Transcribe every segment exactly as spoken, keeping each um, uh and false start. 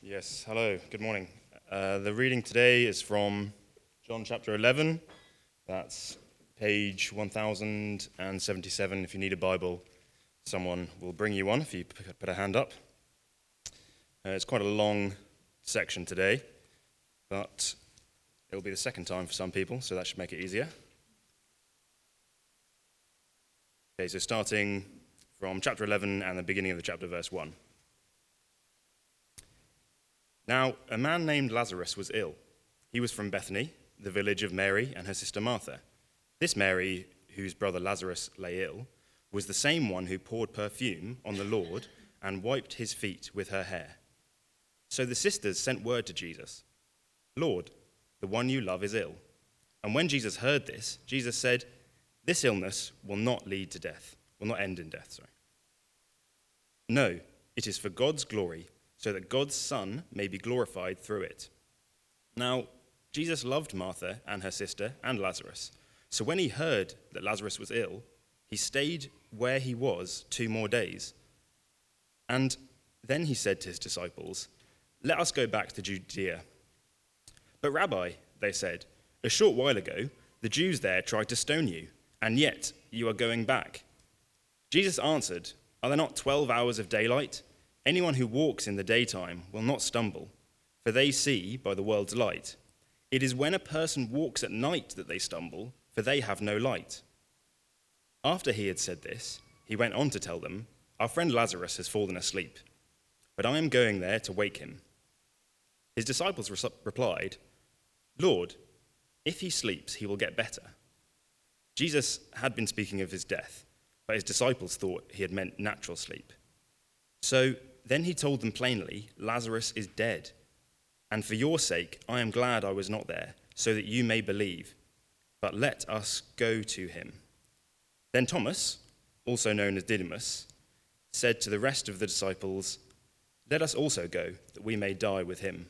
Yes, hello, good morning. Uh, the reading today is from John chapter eleven. That's page one thousand seventy-seven. If you need a Bible, someone will bring you one if you p- put a hand up. Uh, it's quite a long section today, but it'll be the second time for some people, so that should make it easier. Okay, so starting from chapter eleven and the beginning of the chapter, verse one. Now, a man named Lazarus was ill. He was from Bethany, the village of Mary and her sister Martha. This Mary, whose brother Lazarus lay ill, was the same one who poured perfume on the Lord and wiped his feet with her hair. So the sisters sent word to Jesus, "Lord, the one you love is ill." And when Jesus heard this, Jesus said, "This illness will not lead to death, will not end in death, sorry. No, it is for God's glory, so that God's Son may be glorified through it." Now, Jesus loved Martha and her sister and Lazarus. So when he heard that Lazarus was ill, he stayed where he was two more days. And then he said to his disciples, "Let us go back to Judea." "But Rabbi," they said, "a short while ago, the Jews there tried to stone you, and yet you are going back." Jesus answered, "Are there not twelve hours of daylight? Anyone who walks in the daytime will not stumble, for they see by the world's light. It is when a person walks at night that they stumble, for they have no light." After he had said this, he went on to tell them, "Our friend Lazarus has fallen asleep, but I am going there to wake him." His disciples re- replied, "Lord, if he sleeps, he will get better." Jesus had been speaking of his death, but his disciples thought he had meant natural sleep. So then he told them plainly, "Lazarus is dead, and for your sake I am glad I was not there, so that you may believe. But let us go to him." Then Thomas, also known as Didymus, said to the rest of the disciples, "Let us also go, that we may die with him."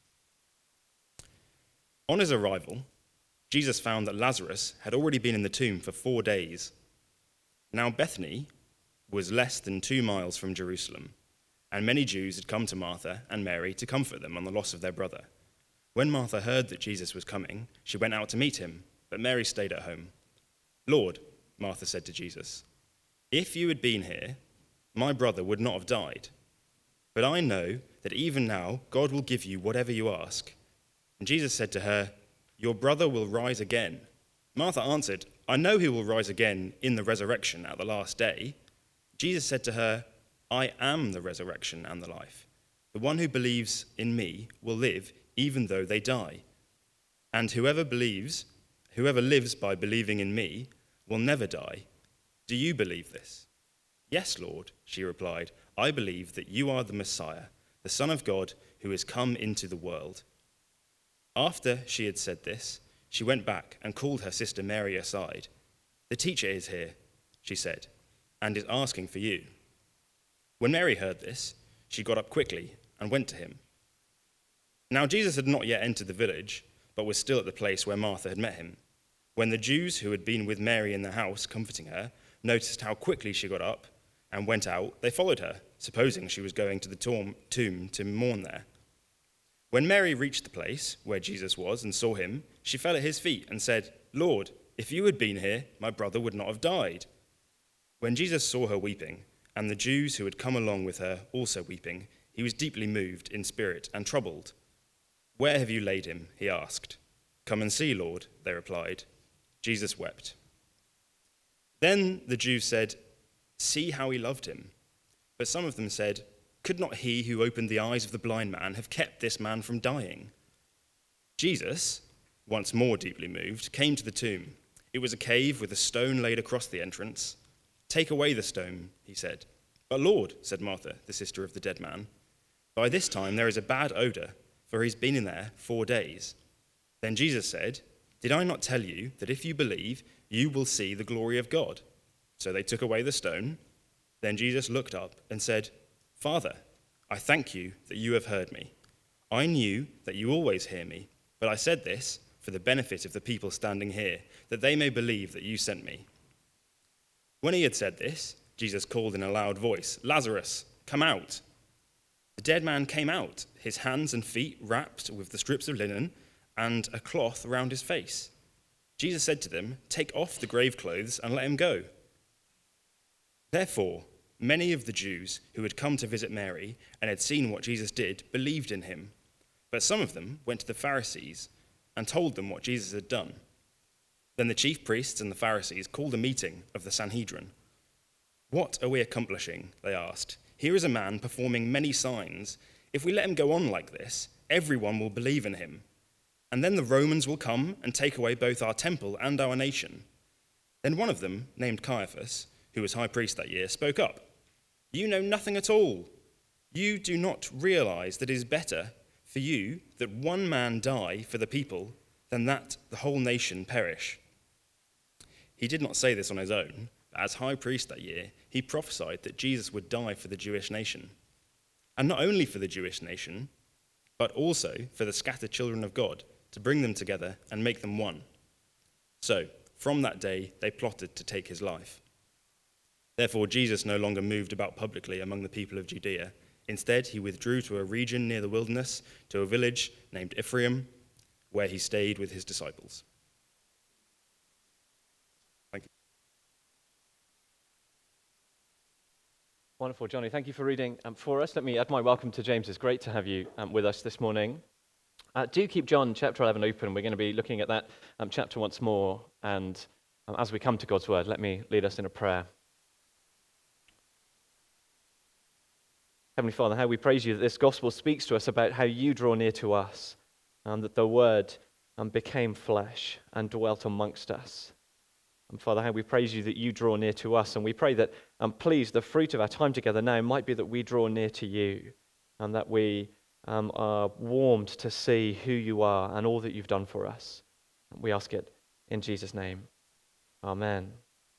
On his arrival, Jesus found that Lazarus had already been in the tomb for four days. Now Bethany was less than two miles from Jerusalem, and many Jews had come to Martha and Mary to comfort them on the loss of their brother. When Martha heard that Jesus was coming, she went out to meet him, but Mary stayed at home. "Lord," Martha said to Jesus, "if you had been here, my brother would not have died. But I know that even now God will give you whatever you ask." And Jesus said to her, "Your brother will rise again." Martha answered, "I know he will rise again in the resurrection at the last day." Jesus said to her, "I am the resurrection and the life. The one who believes in me will live even though they die. And whoever believes, whoever lives by believing in me will never die. Do you believe this?" "Yes, Lord," she replied. "I believe that you are the Messiah, the Son of God who has come into the world." After she had said this, she went back and called her sister Mary aside. "The teacher is here," she said, "and is asking for you." When Mary heard this, she got up quickly and went to him. Now Jesus had not yet entered the village, but was still at the place where Martha had met him. When the Jews who had been with Mary in the house comforting her noticed how quickly she got up and went out, they followed her, supposing she was going to the tomb to mourn there. When Mary reached the place where Jesus was and saw him, she fell at his feet and said, "Lord, if you had been here, my brother would not have died." When Jesus saw her weeping, and the Jews who had come along with her also weeping, he was deeply moved in spirit and troubled. "Where have you laid him?" he asked. "Come and see, Lord," they replied. Jesus wept. Then the Jews said, "See how he loved him." But some of them said, "Could not he who opened the eyes of the blind man have kept this man from dying?" Jesus, once more deeply moved, came to the tomb. It was a cave with a stone laid across the entrance. "Take away the stone," he said. "But Lord," said Martha, the sister of the dead man, "by this time there is a bad odor, for he's been in there four days." Then Jesus said, "Did I not tell you that if you believe, you will see the glory of God?" So they took away the stone. Then Jesus looked up and said, "Father, I thank you that you have heard me. I knew that you always hear me, but I said this for the benefit of the people standing here, that they may believe that you sent me." When he had said this, Jesus called in a loud voice, "Lazarus, come out." The dead man came out, his hands and feet wrapped with the strips of linen and a cloth around his face. Jesus said to them, "Take off the grave clothes and let him go." Therefore, many of the Jews who had come to visit Mary and had seen what Jesus did believed in him. But some of them went to the Pharisees and told them what Jesus had done. Then the chief priests and the Pharisees called a meeting of the Sanhedrin. "What are we accomplishing?" they asked. "Here is a man performing many signs. If we let him go on like this, everyone will believe in him. And then the Romans will come and take away both our temple and our nation." Then one of them, named Caiaphas, who was high priest that year, spoke up. "You know nothing at all. You do not realize that it is better for you that one man die for the people than that the whole nation perish." He did not say this on his own, but as high priest that year, he prophesied that Jesus would die for the Jewish nation. And not only for the Jewish nation, but also for the scattered children of God, to bring them together and make them one. So, from that day, they plotted to take his life. Therefore, Jesus no longer moved about publicly among the people of Judea. Instead, he withdrew to a region near the wilderness, to a village named Ephraim, where he stayed with his disciples. Thank you. Wonderful, Johnny. Thank you for reading um, for us. Let me add my welcome to James. It's great to have you um, with us this morning. Uh, do keep John chapter eleven open. We're going to be looking at that um, chapter once more. And um, as we come to God's word, let me lead us in a prayer. Heavenly Father, how we praise you that this gospel speaks to us about how you draw near to us, and that the word um, became flesh and dwelt amongst us. And Father, how we praise you that you draw near to us, and we pray that, um, please, the fruit of our time together now might be that we draw near to you, and that we um, are warmed to see who you are and all that you've done for us. We ask it in Jesus' name. Amen.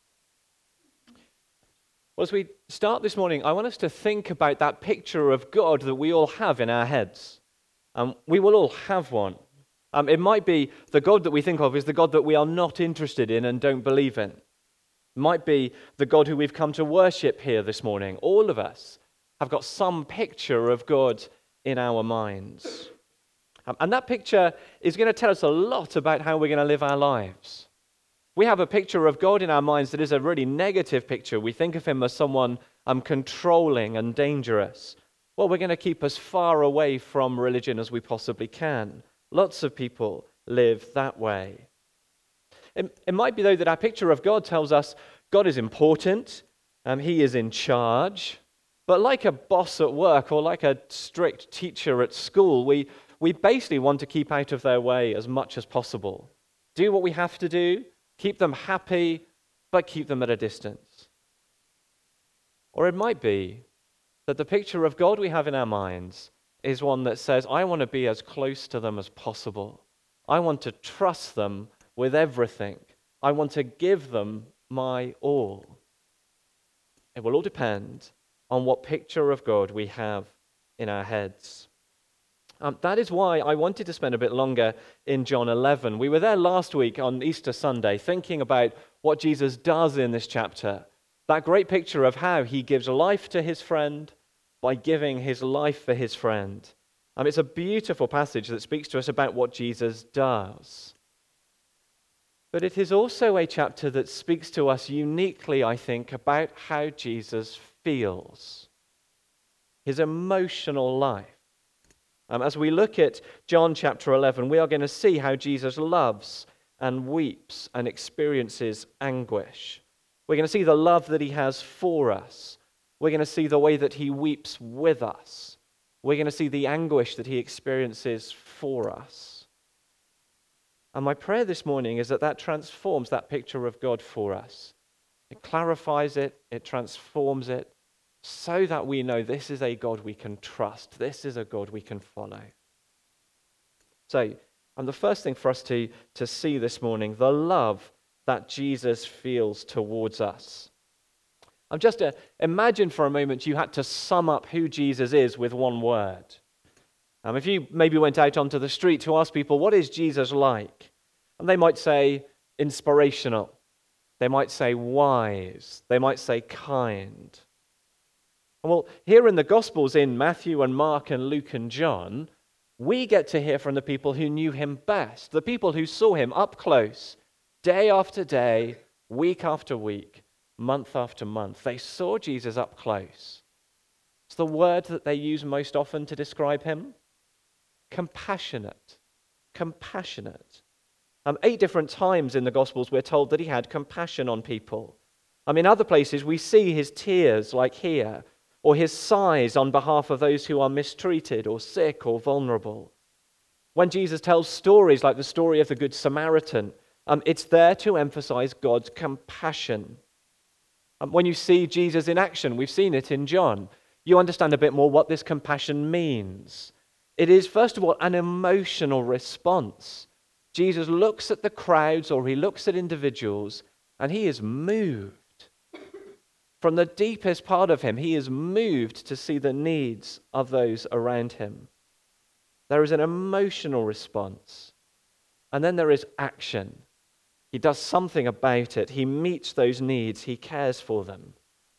Well, as we start this morning, I want us to think about that picture of God that we all have in our heads. Um, we will all have one. Um, it might be the God that we think of is the God that we are not interested in and don't believe in. It might be the God who we've come to worship here this morning. All of us have got some picture of God in our minds. Um, and that picture is going to tell us a lot about how we're going to live our lives. We have a picture of God in our minds that is a really negative picture. We think of him as someone um, controlling and dangerous. Well, we're going to keep as far away from religion as we possibly can. Lots of people live that way. It, it might be, though, that our picture of God tells us God is important, um, he is in charge, but like a boss at work or like a strict teacher at school, we, we basically want to keep out of their way as much as possible. Do what we have to do, keep them happy, but keep them at a distance. Or it might be that the picture of God we have in our minds is one that says, I want to be as close to them as possible. I want to trust them with everything. I want to give them my all. It will all depend on what picture of God we have in our heads. Um, that is why I wanted to spend a bit longer in John eleven. We were there last week on Easter Sunday thinking about what Jesus does in this chapter. That great picture of how he gives life to his friend by giving his life for his friend. Um, it's a beautiful passage that speaks to us about what Jesus does. But it is also a chapter that speaks to us uniquely, I think, about how Jesus feels. His emotional life. Um, as we look at John chapter eleven, we are going to see how Jesus loves and weeps and experiences anguish. We're going to see the love that he has for us. We're going to see the way that he weeps with us. We're going to see the anguish that he experiences for us. And my prayer this morning is that that transforms that picture of God for us. It clarifies it, it transforms it, so that we know this is a God we can trust. This is a God we can follow. So, and the first thing for us to, to see this morning, the love that Jesus feels towards us. I'm just uh, imagine for a moment you had to sum up who Jesus is with one word. Um, if you maybe went out onto the street to ask people, what is Jesus like? And they might say inspirational. They might say wise. They might say kind. Well, here in the Gospels, in Matthew and Mark and Luke and John, we get to hear from the people who knew him best, the people who saw him up close, day after day, week after week, month after month. They saw Jesus up close. It's the word that they use most often to describe him. Compassionate. Compassionate. Um, eight different times in the Gospels we're told that he had compassion on people. Um, in other places we see his tears, like here, or his sighs on behalf of those who are mistreated or sick or vulnerable. When Jesus tells stories like the story of the Good Samaritan, um, it's there to emphasize God's compassion. Um, when you see Jesus in action, we've seen it in John, you understand a bit more what this compassion means. It is, first of all, an emotional response. Jesus looks at the crowds or he looks at individuals and he is moved. From the deepest part of him, he is moved to see the needs of those around him. There is an emotional response. And then there is action. He does something about it. He meets those needs. He cares for them.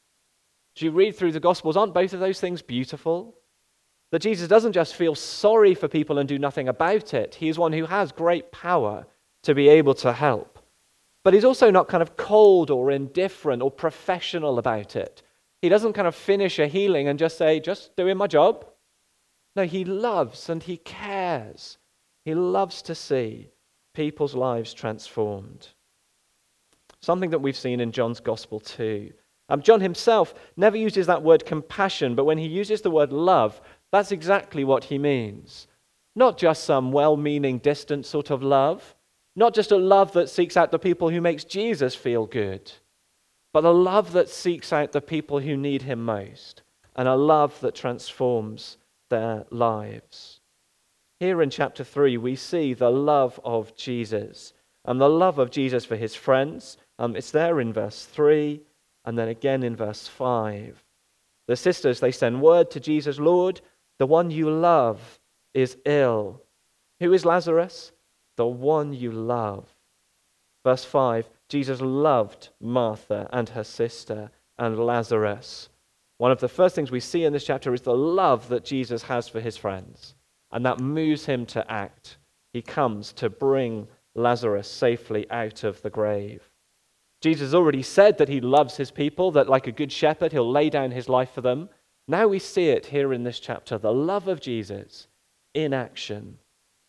As you read through the Gospels, aren't both of those things beautiful? That Jesus doesn't just feel sorry for people and do nothing about it. He is one who has great power to be able to help. But he's also not kind of cold or indifferent or professional about it. He doesn't kind of finish a healing and just say, just doing my job. No, he loves and he cares. He loves to see people's lives transformed. Something that we've seen in John's Gospel too. Um, John himself never uses that word compassion, but when he uses the word love, that's exactly what he means. Not just some well-meaning, distant sort of love, not just a love that seeks out the people who makes Jesus feel good, but a love that seeks out the people who need him most, and a love that transforms their lives. Here in chapter three, we see the love of Jesus, and the love of Jesus for his friends. Um, it's there in verse three, and then again in verse five. The sisters, they send word to Jesus, Lord, the one you love is ill. Who is Lazarus? The one you love. Verse five, Jesus loved Martha and her sister and Lazarus. One of the first things we see in this chapter is the love that Jesus has for his friends, and that moves him to act. He comes to bring Lazarus safely out of the grave. Jesus already said that he loves his people, that like a good shepherd, he'll lay down his life for them. Now we see it here in this chapter, the love of Jesus in action.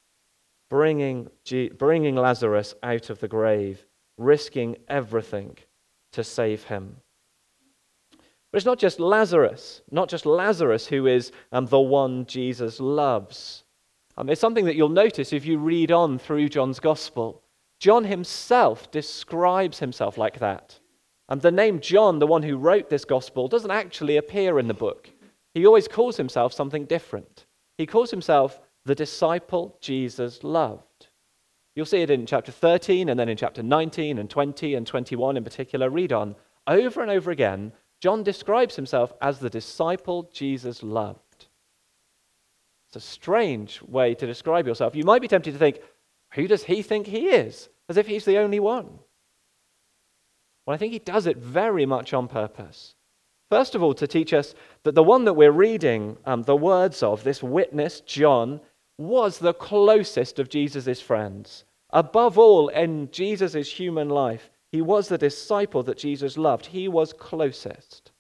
Bringing, bringing Lazarus out of the grave, risking everything to save him. But it's not just Lazarus, not just Lazarus who is um, the one Jesus loves. Um, it's something that you'll notice if you read on through John's Gospel. John himself describes himself like that. And the name John, the one who wrote this Gospel, doesn't actually appear in the book. He always calls himself something different. He calls himself the disciple Jesus loved. You'll see it in chapter thirteen and then in chapter nineteen and twenty and twenty-one in particular. Read on. Over and over again, John describes himself as the disciple Jesus loved. It's a strange way to describe yourself. You might be tempted to think, who does he think he is? As if he's the only one. Well, I think he does it very much on purpose. First of all, to teach us that the one that we're reading um, the words of, this witness, John, was the closest of Jesus' friends. Above all, in Jesus' human life, he was the disciple that Jesus loved. He was closest.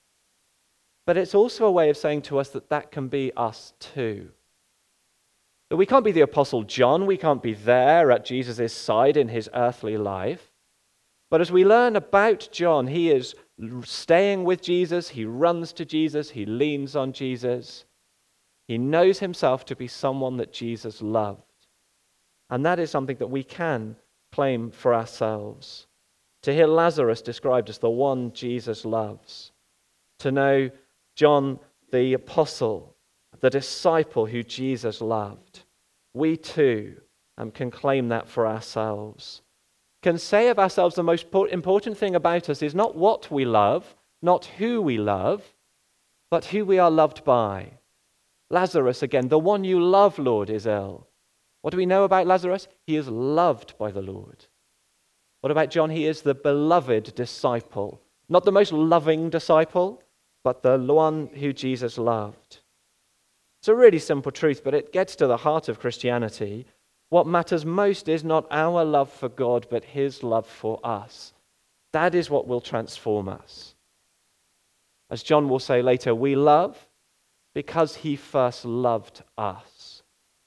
But it's also a way of saying to us that that can be us too. That we can't be the Apostle John, we can't be there at Jesus' side in his earthly life. But as we learn about John, he is staying with Jesus, he runs to Jesus, he leans on Jesus. He knows himself to be someone that Jesus loved. And that is something that we can claim for ourselves. To hear Lazarus described as the one Jesus loves. To know John the apostle, the disciple who Jesus loved. We too um, can claim that for ourselves. Can say of ourselves the most important thing about us is not what we love, not who we love, but who we are loved by. Lazarus, again, the one you love, Lord, is ill. What do we know about Lazarus? He is loved by the Lord. What about John? He is the beloved disciple. Not the most loving disciple, but the one who Jesus loved. It's a really simple truth, but it gets to the heart of Christianity. What matters most is not our love for God, but his love for us. That is what will transform us. As John will say later, we love because he first loved us.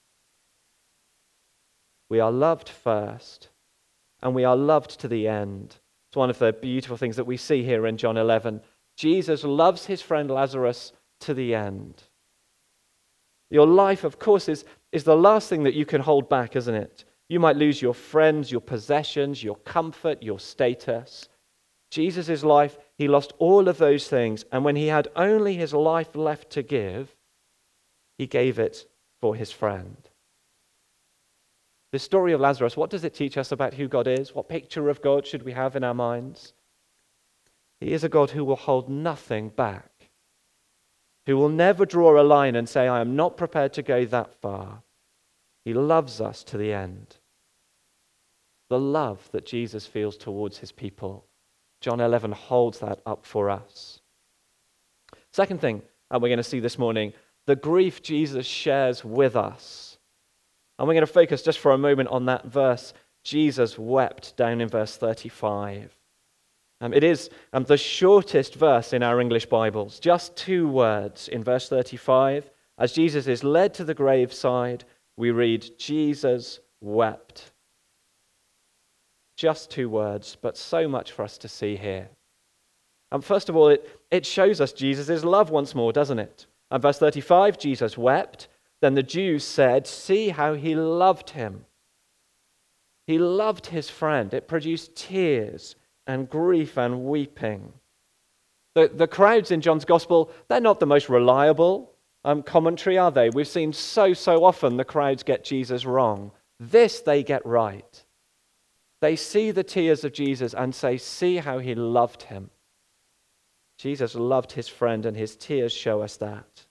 We are loved first, and we are loved to the end. It's one of the beautiful things that we see here in John eleven. Jesus loves his friend Lazarus to the end. Your life, of course, is, is the last thing that you can hold back, isn't it? You might lose your friends, your possessions, your comfort, your status. Jesus' life, he lost all of those things, and when he had only his life left to give, he gave it for his friend. The story of Lazarus, what does it teach us about who God is? What picture of God should we have in our minds? He is a God who will hold nothing back, who will never draw a line and say, I am not prepared to go that far. He loves us to the end. The love that Jesus feels towards his people, John eleven holds that up for us. Second thing and we're going to see this morning, the grief Jesus shares with us. And we're going to focus just for a moment on that verse, Jesus wept, down in verse thirty-five. Um, it is um, the shortest verse in our English Bibles, just two words in verse thirty-five. As Jesus is led to the graveside, we read, Jesus wept. Just two words, but so much for us to see here. And first of all, it, it shows us Jesus' love once more, doesn't it? And verse thirty-five, Jesus wept. Then the Jews said, see how he loved him. He loved his friend. It produced tears and grief and weeping. The, the crowds in John's Gospel, they're not the most reliable um, commentary, are they? We've seen so, so often the crowds get Jesus wrong. This they get right. They see the tears of Jesus and say, see how he loved him. Jesus loved his friend, and his tears show us that.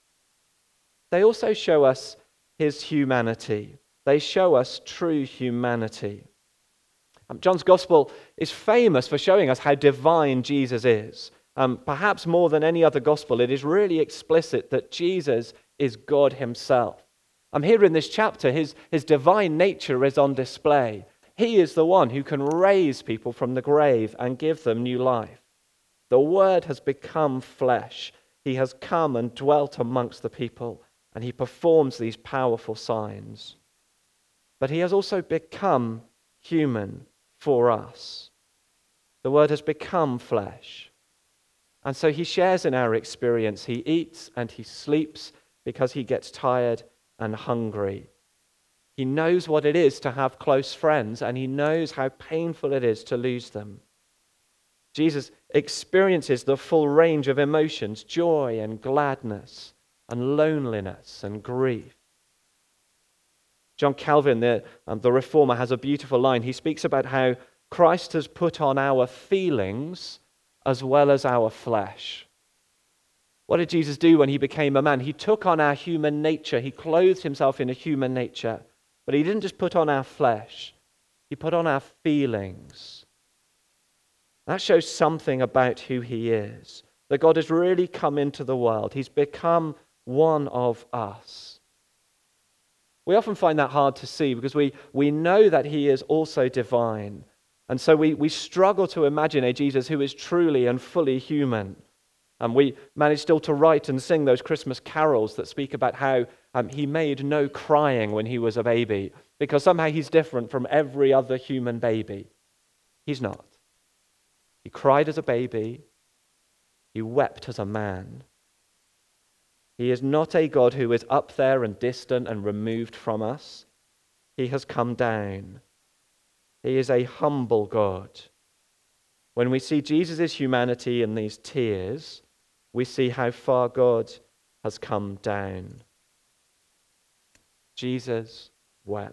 They also show us his humanity. They show us true humanity. Um, John's Gospel is famous for showing us how divine Jesus is. Um, perhaps more than any other Gospel, it is really explicit that Jesus is God himself. Um, here in this chapter, his, his divine nature is on display. He is the one who can raise people from the grave and give them new life. The Word has become flesh. He has come and dwelt amongst the people, and he performs these powerful signs. But he has also become human for us. The Word has become flesh. And so he shares in our experience. He eats and he sleeps because he gets tired and hungry. He knows what it is to have close friends, and he knows how painful it is to lose them. Jesus experiences the full range of emotions, joy and gladness, and loneliness and grief. John Calvin, the, um, the reformer, has a beautiful line. He speaks about how Christ has put on our feelings as well as our flesh. What did Jesus do when he became a man? He took on our human nature. He clothed himself in a human nature. But he didn't just put on our flesh. He put on our feelings. That shows something about who he is. That God has really come into the world. He's become one of us. We often find that hard to see because we, we know that he is also divine. And so we, we struggle to imagine a Jesus who is truly and fully human. And we manage still to write and sing those Christmas carols that speak about how um, he made no crying when he was a baby, because somehow he's different from every other human baby. He's not. He cried as a baby. He wept as a man. He is not a God who is up there and distant and removed from us. He has come down. He is a humble God. When we see Jesus' humanity in these tears, we see how far God has come down. Jesus wept.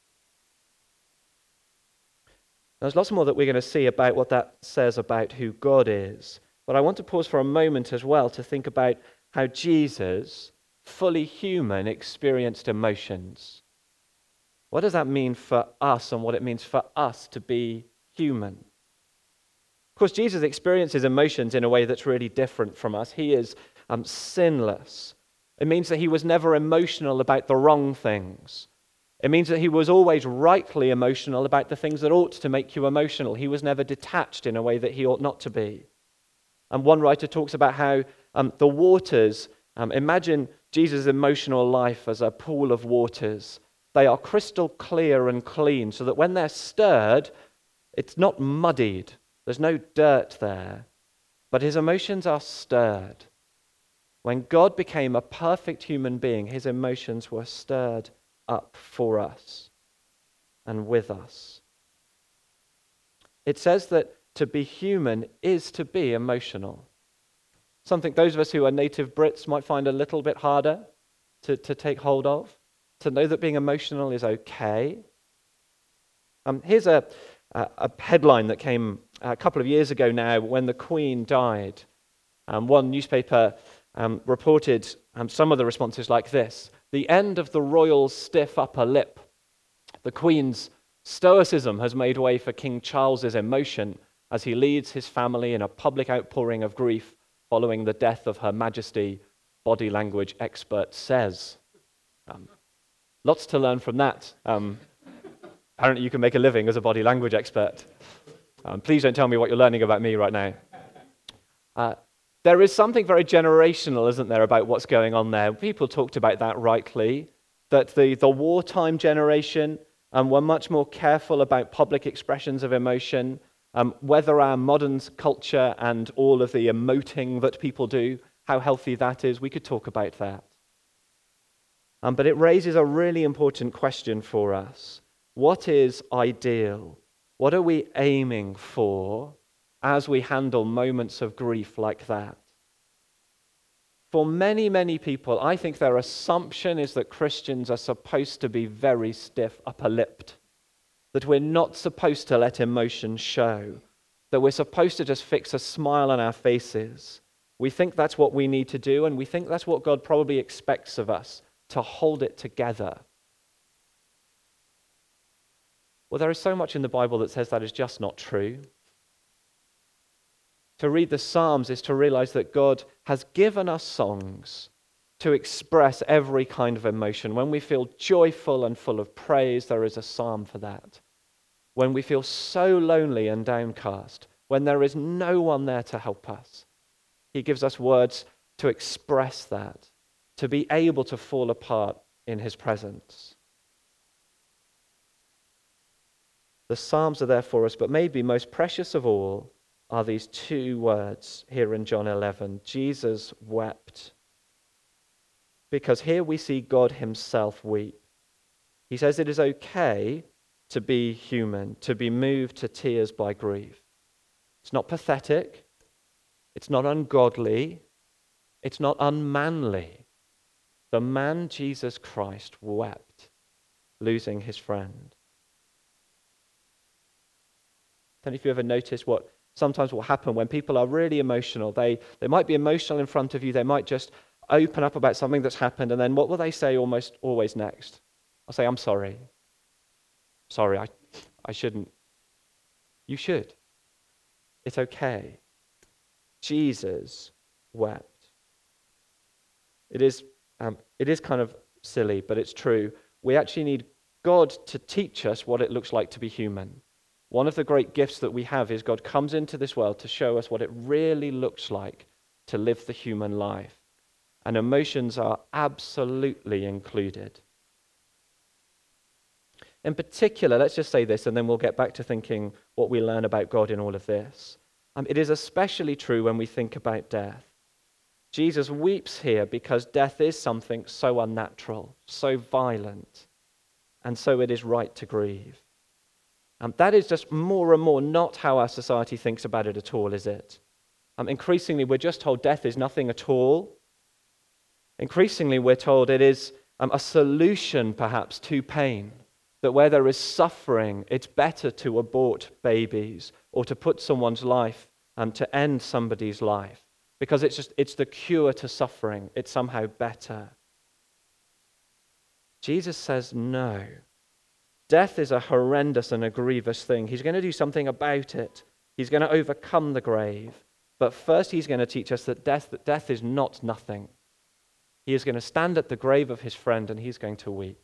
There's lots more that we're going to see about what that says about who God is. But I want to pause for a moment as well to think about how Jesus, fully human, experienced emotions. What does that mean for us and what it means for us to be human? course, Jesus experiences emotions in a way that's really different from us. He is um, sinless. It means that he was never emotional about the wrong things. It means that he was always rightly emotional about the things that ought to make you emotional. He was never detached in a way that he ought not to be. And one writer talks about how um, the waters, um, imagine Jesus' emotional life as a pool of waters. They are crystal clear and clean so that when they're stirred, it's not muddied. There's no dirt there. But his emotions are stirred. When God became a perfect human being, his emotions were stirred up for us and with us. It says that to be human is to be emotional. Something those of us who are native Brits might find a little bit harder to, to take hold of, to know that being emotional is okay. Um, here's a, a, a headline that came a couple of years ago now when the Queen died. Um, one newspaper um, reported um, some of the responses like this: the end of the royal stiff upper lip. The Queen's stoicism has made way for King Charles's emotion as he leads his family in a public outpouring of grief following the death of Her Majesty, body language expert says. Um, lots to learn from that. Um, apparently you can make a living as a body language expert. Um, please don't tell me what you're learning about me right now. Uh, there is something very generational, isn't there, about what's going on there. People talked about that rightly, that the, the wartime generation um, were much more careful about public expressions of emotion, um, whether our modern culture and all of the emoting that people do, how healthy that is. We could talk about that. Um, but it raises a really important question for us. What is ideal? What are we aiming for as we handle moments of grief like that? For many, many people, I think their assumption is that Christians are supposed to be very stiff upper-lipped, that we're not supposed to let emotion show, that we're supposed to just fix a smile on our faces. We think that's what we need to do, and we think that's what God probably expects of us, to hold it together. Well, there is so much in the Bible that says that is just not true. To read the Psalms is to realize that God has given us songs to express every kind of emotion. When we feel joyful and full of praise, there is a psalm for that. When we feel so lonely and downcast, when there is no one there to help us, he gives us words to express that, to be able to fall apart in his presence. The Psalms are there for us, but maybe most precious of all are these two words here in John eleven. Jesus wept. Because here we see God himself weep. He says it is okay to be human, to be moved to tears by grief. It's not pathetic. It's not ungodly. It's not unmanly. The man Jesus Christ wept, losing his friend. I don't know if you ever noticed what sometimes will happen when people are really emotional. They, they might be emotional in front of you. They might just open up about something that's happened. And then what will they say almost always next? I'll say, I'm sorry. Sorry, I, I shouldn't. You should. It's okay. Jesus wept. It is, um, it is kind of silly, but it's true. We actually need God to teach us what it looks like to be human. One of the great gifts that we have is God comes into this world to show us what it really looks like to live the human life. And emotions are absolutely included. In particular, let's just say this, and then we'll get back to thinking what we learn about God in all of this. Um, it is especially true when we think about death. Jesus weeps here because death is something so unnatural, so violent, and so it is right to grieve. Um, that is just more and more not how our society thinks about it at all, is it? Um, increasingly, we're just told death is nothing at all. Increasingly, we're told it is um, a solution, perhaps, to pain. That where there is suffering, it's better to abort babies or to put someone's life, um, to end somebody's life. Because it's just, it's the cure to suffering. It's somehow better. Jesus says no. Death is a horrendous and a grievous thing. He's going to do something about it. He's going to overcome the grave. But first he's going to teach us that death, that death is not nothing. He is going to stand at the grave of his friend and he's going to weep.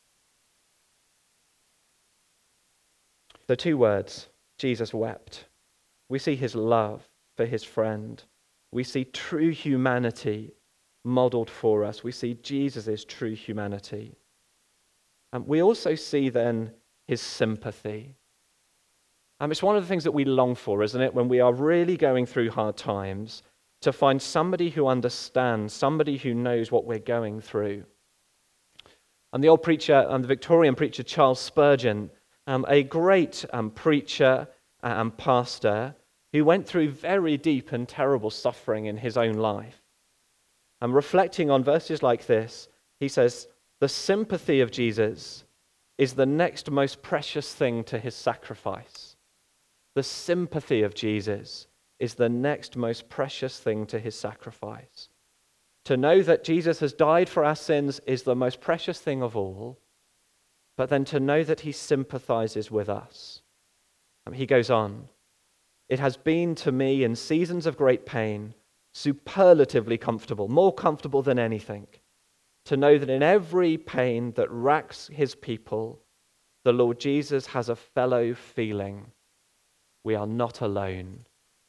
So two words, Jesus wept. We see his love for his friend. We see true humanity modeled for us. We see Jesus' true humanity. And we also see then his sympathy. Um, it's one of the things that we long for, isn't it, when we are really going through hard times, to find somebody who understands, somebody who knows what we're going through. And the old preacher, um, the Victorian preacher Charles Spurgeon, um, a great um, preacher and pastor who went through very deep and terrible suffering in his own life. And reflecting on verses like this, he says, the sympathy of Jesus is the next most precious thing to his sacrifice. The sympathy of Jesus is the next most precious thing to his sacrifice. To know that Jesus has died for our sins is the most precious thing of all, but then to know that he sympathizes with us. And he goes on, it has been to me in seasons of great pain, superlatively comfortable, more comfortable than anything, to know that in every pain that racks his people, the Lord Jesus has a fellow feeling. We are not alone.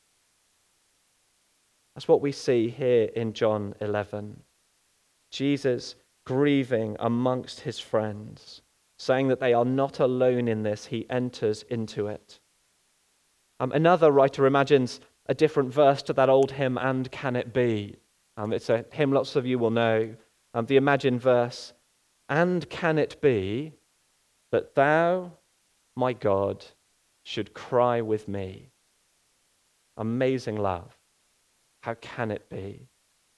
That's what we see here in John eleven. Jesus grieving amongst his friends, saying that they are not alone in this. He enters into it. Um, another writer imagines a different verse to that old hymn, And Can It Be? Um, it's a hymn lots of you will know. Um, the imagined verse, and can it be that thou, my God, should cry with me? Amazing love. How can it be?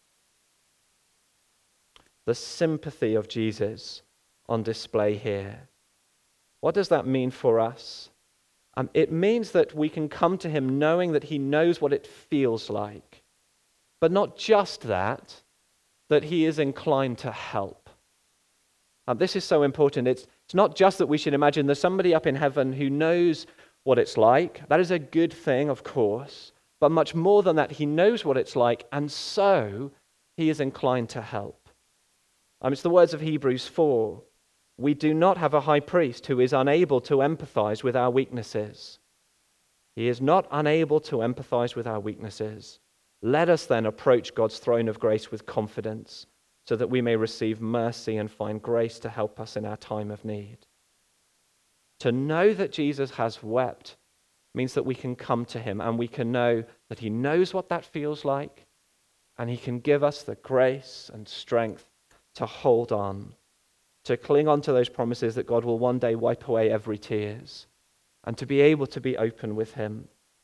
The sympathy of Jesus on display here. What does that mean for us? Um, it means that we can come to him knowing that he knows what it feels like. But not just that, that he is inclined to help. Um, this is so important. It's, it's not just that we should imagine there's somebody up in heaven who knows what it's like. That is a good thing, of course. But much more than that, he knows what it's like, and so he is inclined to help. Um, it's the words of Hebrews four. We do not have a high priest who is unable to empathize with our weaknesses. He is not unable to empathize with our weaknesses. Let us then approach God's throne of grace with confidence so that we may receive mercy and find grace to help us in our time of need. To know that Jesus has wept means that we can come to him and we can know that he knows what that feels like and he can give us the grace and strength to hold on, to cling on to those promises that God will one day wipe away every tears and to be able to be open with him.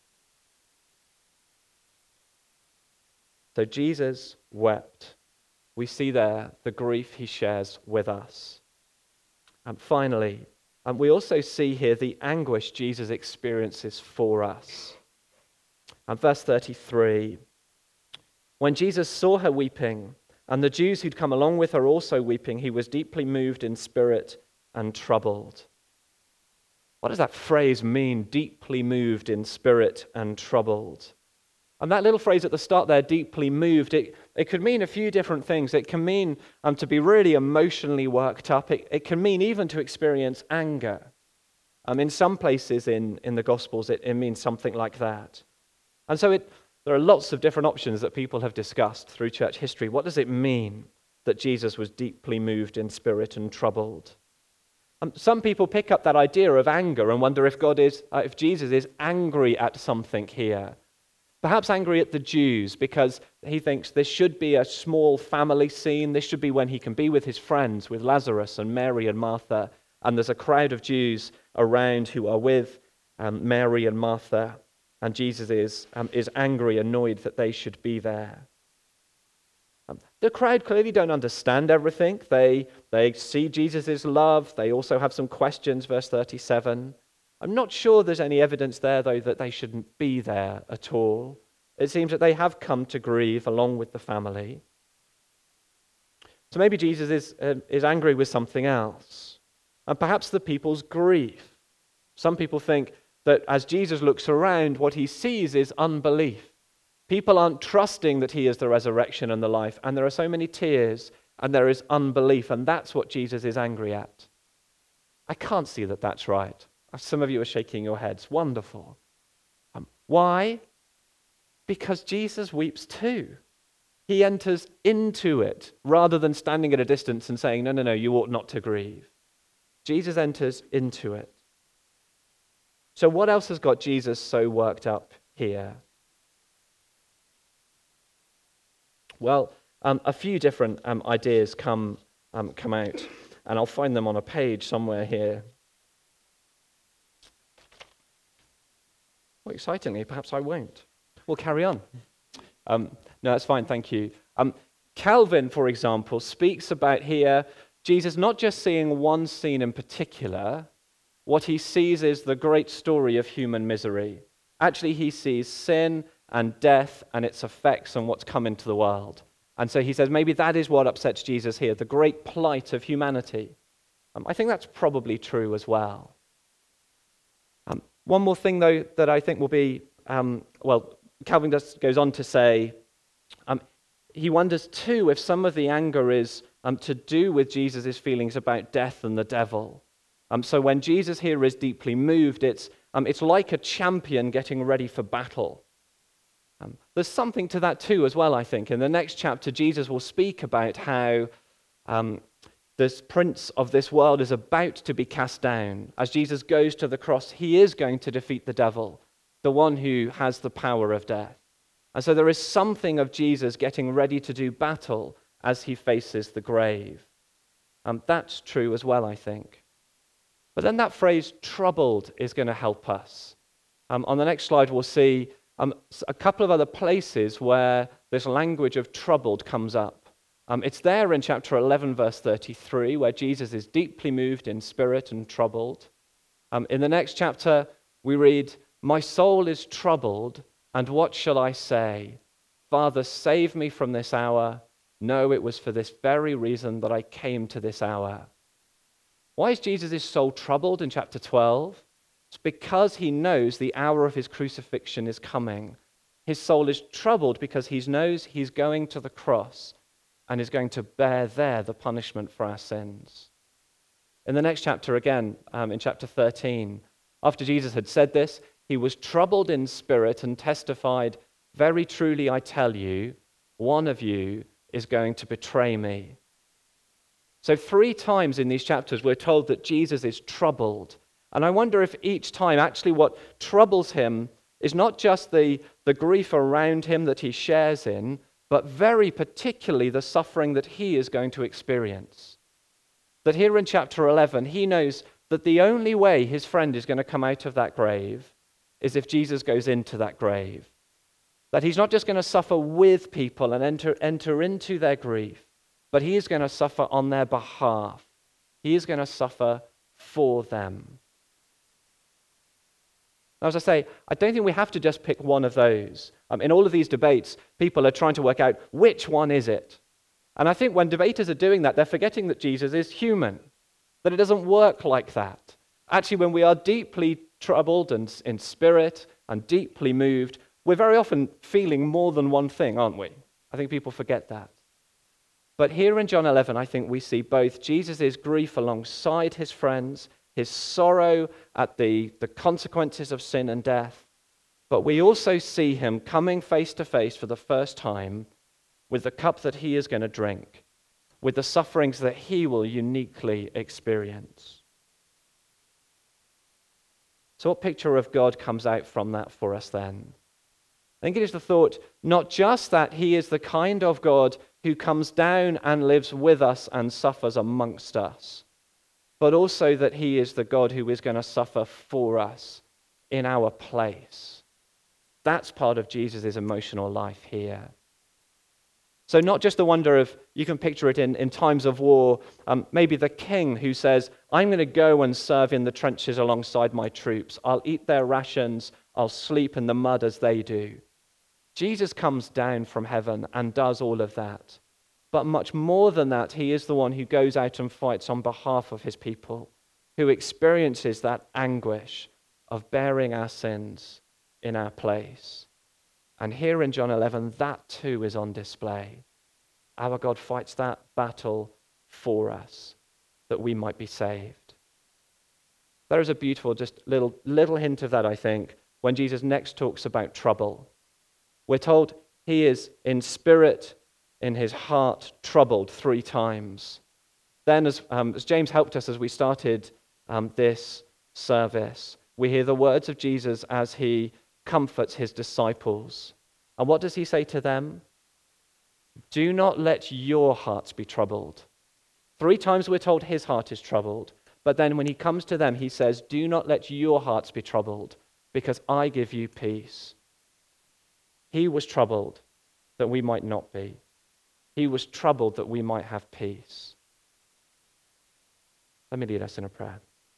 So Jesus wept. We see there the grief he shares with us. And finally, and we also see here the anguish Jesus experiences for us. And verse thirty-three, when Jesus saw her weeping, and the Jews who'd come along with her also weeping, he was deeply moved in spirit and troubled. What does that phrase mean, deeply moved in spirit and troubled? And that little phrase at the start there, deeply moved, it, it could mean a few different things. It can mean um, to be really emotionally worked up. It, it can mean even to experience anger. Um, in some places in, in the Gospels, it, it means something like that. And so it, there are lots of different options that people have discussed through church history. What does it mean that Jesus was deeply moved in spirit and troubled? Um, some people pick up that idea of anger and wonder if God is, uh, if Jesus is angry at something here. Perhaps angry at the Jews because he thinks this should be a small family scene. This should be when he can be with his friends, with Lazarus and Mary and Martha. And there's a crowd of Jews around who are with um, Mary and Martha. And Jesus is, um, is angry, annoyed that they should be there. Um, the crowd clearly don't understand everything. They, they see Jesus' love. They also have some questions, verse thirty-seven. I'm not sure there's any evidence there, though, that they shouldn't be there at all. It seems that they have come to grieve along with the family. So maybe Jesus is, uh, is angry with something else. And perhaps the people's grief. Some people think that as Jesus looks around, what he sees is unbelief. People aren't trusting that he is the resurrection and the life, and there are so many tears, and there is unbelief, and that's what Jesus is angry at. I can't see that that's right. Some of you are shaking your heads. Wonderful. Um, why? Because Jesus weeps too. He enters into it rather than standing at a distance and saying, no, no, no, you ought not to grieve. Jesus enters into it. So what else has got Jesus so worked up here? Well, um, a few different um, ideas come, um, come out, and I'll find them on a page somewhere here. Well, excitingly, perhaps I won't. We'll carry on. Um, no, that's fine, thank you. Um, Calvin, for example, speaks about here Jesus not just seeing one scene in particular. What he sees is the great story of human misery. Actually, he sees sin and death and its effects on what's come into the world. And so he says maybe that is what upsets Jesus here, the great plight of humanity. Um, I think that's probably true as well. Um, one more thing, though, that I think will be, um, well, Calvin does, goes on to say, um, he wonders too if some of the anger is um, to do with Jesus' feelings about death and the devil. Um, so when Jesus here is deeply moved, it's, um, it's like a champion getting ready for battle. Um, there's something to that too as well, I think. In the next chapter, Jesus will speak about how um, this prince of this world is about to be cast down. As Jesus goes to the cross, he is going to defeat the devil, the one who has the power of death. And so there is something of Jesus getting ready to do battle as he faces the grave. Um, that's true as well, I think. But then that phrase, troubled, is going to help us. Um, on the next slide, we'll see um, a couple of other places where this language of troubled comes up. Um, it's there in chapter eleven, verse thirty-three, where Jesus is deeply moved in spirit and troubled. Um, in the next chapter, we read, "My soul is troubled, and what shall I say? Father, save me from this hour. No, it was for this very reason that I came to this hour." Why is Jesus' soul troubled in chapter twelve? It's because he knows the hour of his crucifixion is coming. His soul is troubled because he knows he's going to the cross and is going to bear there the punishment for our sins. In the next chapter again, um, in chapter thirteen, after Jesus had said this, he was troubled in spirit and testified, "Very truly I tell you, one of you is going to betray me." So three times in these chapters, we're told that Jesus is troubled. And I wonder if each time actually what troubles him is not just the, the grief around him that he shares in, but very particularly the suffering that he is going to experience. That here in chapter eleven, he knows that the only way his friend is going to come out of that grave is if Jesus goes into that grave. That he's not just going to suffer with people and enter, enter into their grief, but he is going to suffer on their behalf. He is going to suffer for them. Now, as I say, I don't think we have to just pick one of those. Um, in all of these debates, people are trying to work out which one is it. And I think when debaters are doing that, they're forgetting that Jesus is human, that it doesn't work like that. Actually, when we are deeply troubled and in spirit and deeply moved, we're very often feeling more than one thing, aren't we? I think people forget that. But here in John eleven, I think we see both Jesus' grief alongside his friends, his sorrow at the, the consequences of sin and death, but we also see him coming face to face for the first time with the cup that he is going to drink, with the sufferings that he will uniquely experience. So what picture of God comes out from that for us then? I think it is the thought not just that he is the kind of God who comes down and lives with us and suffers amongst us, but also that he is the God who is going to suffer for us in our place. That's part of Jesus' emotional life here. So not just the wonder of, you can picture it in, in times of war, um, maybe the king who says, I'm going to go and serve in the trenches alongside my troops. I'll eat their rations. I'll sleep in the mud as they do. Jesus comes down from heaven and does all of that. But much more than that, he is the one who goes out and fights on behalf of his people, who experiences that anguish of bearing our sins in our place. And here in John eleven, that too is on display. Our God fights that battle for us, that we might be saved. There is a beautiful, just little, little hint of that, I think, when Jesus next talks about trouble. We're told he is in spirit, in his heart, troubled three times. Then, as, um, as James helped us as we started um, this service, we hear the words of Jesus as he comforts his disciples. And what does he say to them? Do not let your hearts be troubled. Three times we're told his heart is troubled. But then when he comes to them, he says, do not let your hearts be troubled, because I give you peace. He was troubled that we might not be. He was troubled that we might have peace. Let me lead us in a prayer.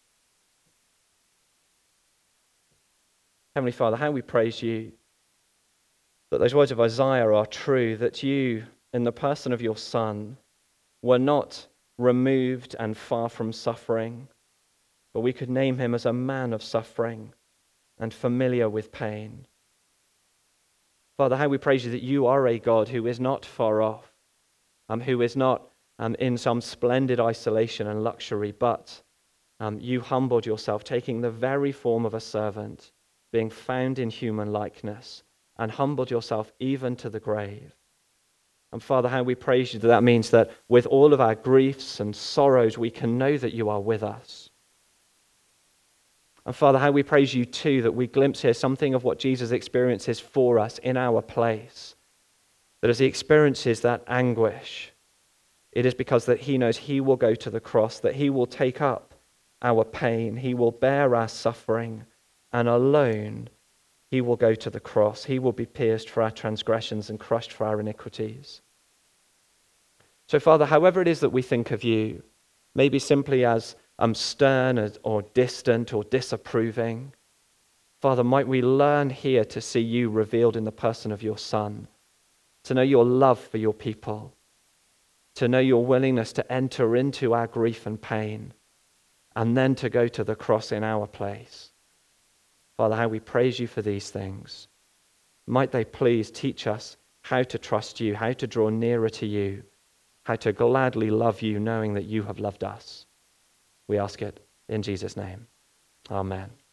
Heavenly Father, how we praise you that those words of Isaiah are true, that you, in the person of your Son, were not removed and far from suffering, but we could name him as a man of suffering and familiar with pain. Father, how we praise you that you are a God who is not far off, um, who is not um, in some splendid isolation and luxury, but um, you humbled yourself, taking the very form of a servant, being found in human likeness, and humbled yourself even to the grave. And Father, how we praise you that that means that with all of our griefs and sorrows, we can know that you are with us. And Father, how we praise you too that we glimpse here something of what Jesus experiences for us in our place. That as he experiences that anguish, it is because that he knows he will go to the cross, that he will take up our pain, he will bear our suffering, and alone he will go to the cross. He will be pierced for our transgressions and crushed for our iniquities. So, Father, however it is that we think of you, maybe simply as um, stern or, or distant or disapproving, Father, might we learn here to see you revealed in the person of your Son, to know your love for your people, to know your willingness to enter into our grief and pain, and then to go to the cross in our place. Father, how we praise you for these things. Might they please teach us how to trust you, how to draw nearer to you, how to gladly love you, knowing that you have loved us. We ask it in Jesus' name. Amen.